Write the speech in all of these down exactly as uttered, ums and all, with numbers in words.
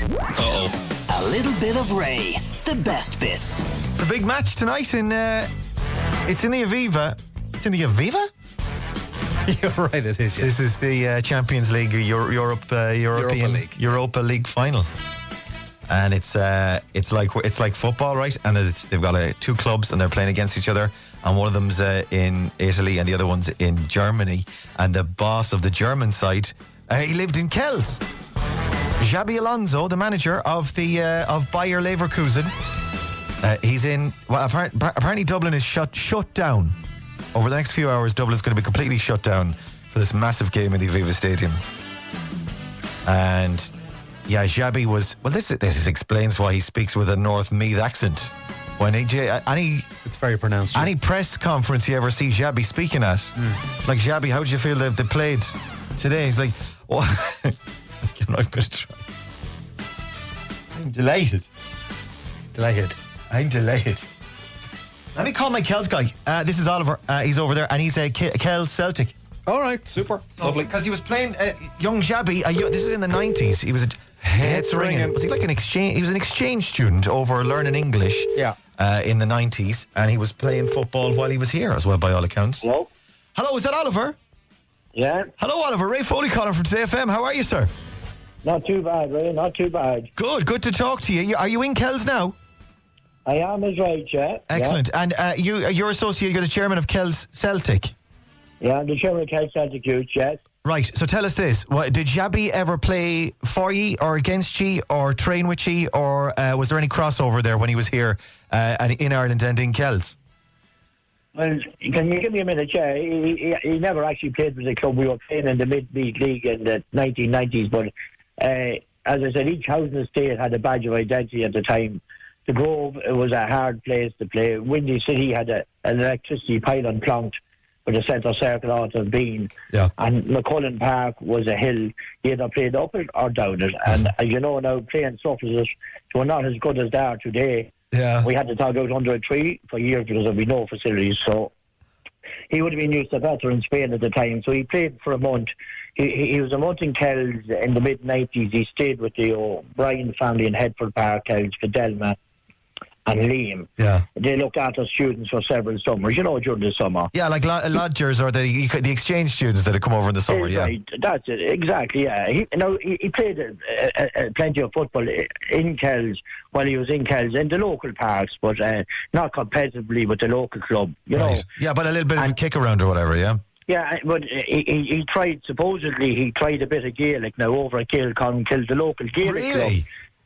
Uh-oh. A little bit of Ray. The best bits. The big match tonight in, uh, it's in the Aviva. It's in the Aviva? You're right, it is. Yeah. This is the uh, Champions League, Euro- Europe, uh, European Europa League. Europa League final. And it's uh, it's like it's like football, right? And there's, they've got uh, two clubs and they're playing against each other. And one of them's uh, in Italy and the other one's in Germany. And the boss of the German side, uh, he lived in Kells. Xabi Alonso, the manager of the uh, of Bayer Leverkusen, uh, he's in. Well, apparently, apparently Dublin is shut shut down over the next few hours. Dublin's going to be completely shut down for this massive game in the Aviva Stadium. And yeah, Xabi was. Well, this this explains why he speaks with a North Meath accent. When he, any it's very pronounced. Any press conference you ever see Xabi speaking at, mm. it's like, Xabi, how did you feel that they played today? He's like, oh. I'm not going to try. I'm delighted. Delighted. I'm delighted. Let me call my Kells guy. Uh, this is Oliver. Uh, he's over there, and he's a K- Kells Celtic. All right, super, so, lovely. Because he was playing uh, young Xabi. Uh, this is in the nineties. He was a heads ringing. Was he like an exchange? He was an exchange student over learning English. Yeah. Uh, in the nineties, and he was playing football while he was here as well, by all accounts. Hello. Hello, is that Oliver? Yeah. Hello, Oliver. Ray Foley calling from Today F M. How are you, sir? Not too bad, Ray. Not too bad. Good. Good to talk to you. Are you in Kells now? I am, is right, yeah. Excellent. Yeah. And uh, you, you're associated, you're the chairman of Kells Celtic. Yeah, I'm the chairman of Kells Celtic Youth, yes. Right. So tell us this: what, did Xabi ever play for ye, or against ye, or train with ye, or uh, was there any crossover there when he was here uh, and in Ireland and in Kells? Well, can you give me a minute, yeah? He, he, he never actually played with the club. We were playing in the Mid-Meath League in the nineteen nineties, but uh, as I said, each house in the state had a badge of identity at the time. The Grove, it was a hard place to play. Windy City had a, an electricity pylon plonked with a centre circle out of being. Yeah. And McCullen Park was a hill. You either played up it or down it. And as you know now, playing surfaces were not as good as they are today. Yeah. We had to tug out under a tree for years because there was no facilities. So he would have been used to better in Spain at the time. So he played for a month. He, he was a month in Kells in the mid nineties. He stayed with the O'Brien family in Headford Park, Kells, Fidelma and Liam. Yeah. They looked after students for several summers, you know, during the summer. Yeah, like lodgers or the the exchange students that had come over in the summer, yeah. Right, that's it, exactly, yeah. He, you know, he, he played uh, uh, plenty of football in Kells while he was in Kells, in the local parks, but uh, not competitively with the local club, you right. know. Yeah, but a little bit and, of a kick around or whatever, yeah. Yeah, but he, he, he tried, supposedly, he tried a bit of Gaelic now over at Kilcon, killed the local Gaelic really? club.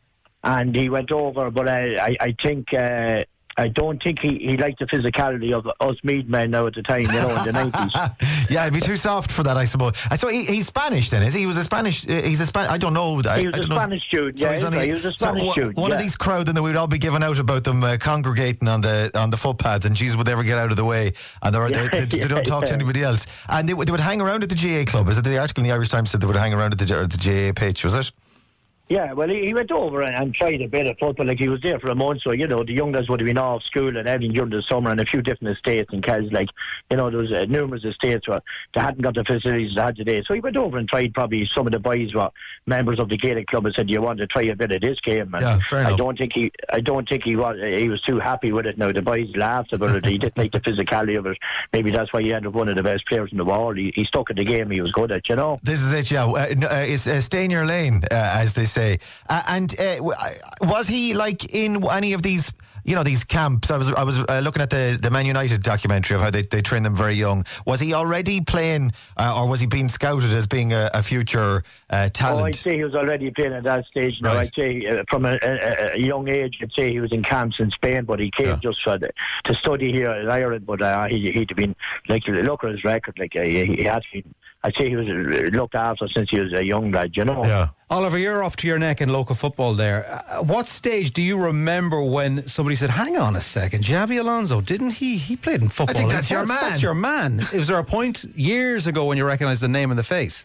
And he went over, but I, I, I think, uh, I don't think he, he liked the physicality of us Meath men now at the time, you know, in the nineties. Yeah, he'd be too soft for that, I suppose. I so he, he's Spanish then, is he? He was a Spanish, uh, he's a Spanish, I don't know. I, he was I a don't Spanish know. student, So yeah, he's on the, he was a Spanish so student. One yeah. of these crowd then that we'd all be giving out about them uh, congregating on the on the footpath, and Jesus would ever get out of the way, and they're, Yeah, they, they, yeah, they don't talk yeah. to anybody else. And they, they would hang around at the G A club. Is it the article in the Irish Times said they would hang around at the, at the G A pitch, was it? Yeah, well, he, he went over and, and tried a bit of football. Like, he was there for a month, so, you know, the young guys would have been off school and everything during the summer, and a few different estates in Kells. Like, you know, there was uh, numerous estates where they hadn't got the facilities they had today. So he went over and tried probably some of the boys were members of the Gaelic club and said, "Do you want to try a bit of this game?" And yeah, fair I enough. don't think he, I don't think he was, he was too happy with it. Now the boys laughed about it. He didn't like the physicality of it. Maybe that's why he ended up one of the best players in the world. He, he stuck at the game. He was good at, you know. This is it, yeah. Uh, uh, it's uh, stay in your lane, uh, as they say. Uh, and uh, w- was he like in any of these, you know, these camps? I was I was uh, looking at the, the Man United documentary of how they, they train them very young. Was he already playing, uh, or was he being scouted as being a, a future uh, talent? Oh, I'd say he was already playing at that stage. Now, Right. I'd say uh, from a, a, a young age, I'd say he was in camps in Spain, but he came Yeah. just for the, to study here in Ireland. But uh, he, he'd been, like, look at his record, like, uh, he, he had been, I'd say he was uh, looked after since he was a young lad, you know. Yeah. Oliver, you're up to your neck in local football there. Uh, what stage do you remember when somebody said, "Hang on a second, Xabi Alonso, didn't he? He played in football." I think that's your man. That's your man. Was there a point years ago when you recognised the name and the face?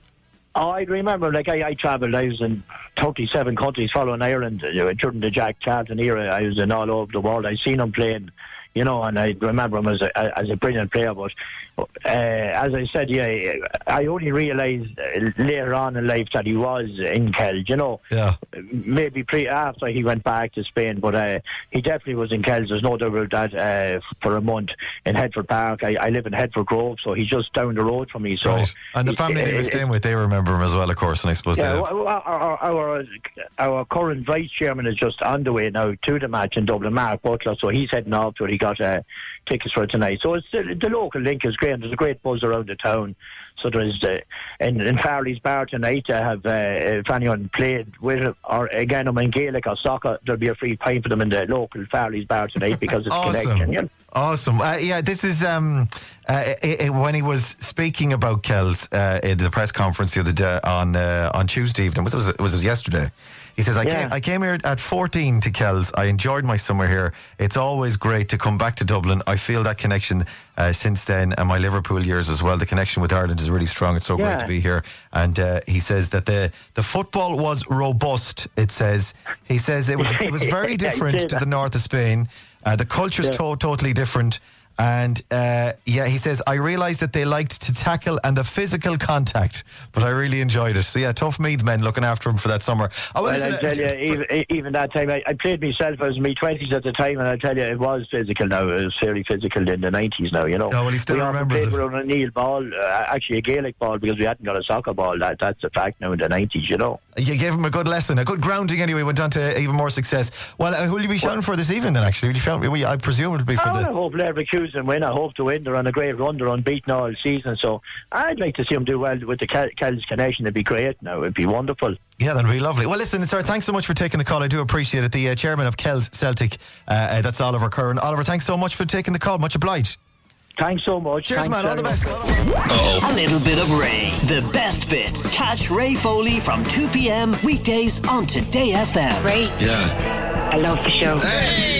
Oh, I remember, like, I, I travelled, I was in thirty-seven countries following Ireland uh, during the Jack Charlton era. I was in all over the world. I seen him playing, you know, and I remember him as a, as a brilliant player. But uh, as I said, yeah, I only realised later on in life that he was in Kells, you know. Yeah. Maybe pre after he went back to Spain, but uh, he definitely was in Kells. There's no doubt about that. Uh, for a month in Headford Park. I, I live in Headford Grove, so he's just down the road from me. So, right. And the family he was staying with, they remember him as well, of course. And I suppose yeah, they our, our, our our current vice chairman is just on the way now to the match in Dublin, Mark Butler. So he's heading off to it. He got uh, tickets for it tonight. So it's the, the local link is great. There's a great buzz around the town. So there's uh, in, in Farley's Bar tonight. I have uh, if anyone played with or again I'm in Gaelic or soccer, there'll be a free pint for them in the local Farley's Bar tonight because it's awesome. connection. You know? Awesome. Uh, yeah, this is um, uh, it, it, when he was speaking about Kells uh, in the press conference the other day on uh, on Tuesday evening. Was it was it was yesterday? He says, I, yeah. came, I came here at fourteen to Kells. I enjoyed my summer here. It's always great to come back to Dublin. I feel that connection uh, since then, and my Liverpool years as well. The connection with Ireland is really strong. It's so yeah. great to be here. And uh, he says that the, the football was robust, it says. He says it was, it was very different to the north of Spain. Uh, the culture's yeah. to- totally different. And uh, yeah, he says, I realised that they liked to tackle and the physical contact, but I really enjoyed it. So yeah, tough Meath men looking after him for that summer. Oh, well, well, I tell you, even, even that time, I, I played myself. I was in my twenties at the time, and I tell you, it was physical now. It was fairly physical in the nineties now, you know. Oh, well, he still we remembers played it. with an O'Neill ball, uh, actually a Gaelic ball, because we hadn't got a soccer ball. That That's a fact now in the nineties, you know. You gave him a good lesson, a good grounding anyway, went on to even more success. Well, uh, who will you be shouting well, for this evening then, actually? Will you shout, I presume it will be for oh, the... I hope Leverkusen win. I hope to win. They're on a great run. They're unbeaten all season. So I'd like to see them do well with the Kells connection. It'd be great now. It'd be wonderful. Yeah, that'd be lovely. Well, listen, sir, thanks so much for taking the call. I do appreciate it. The uh, chairman of Kells Celtic, uh, uh, that's Oliver Curran. Oliver, thanks so much for taking the call. Much obliged. Thanks so much. Cheers, Thanks man. All the best. Uh-oh. A little bit of Ray. The best bits. Catch Ray Foley from two p.m. weekdays on Today F M. Ray. Yeah. I love the show. Hey!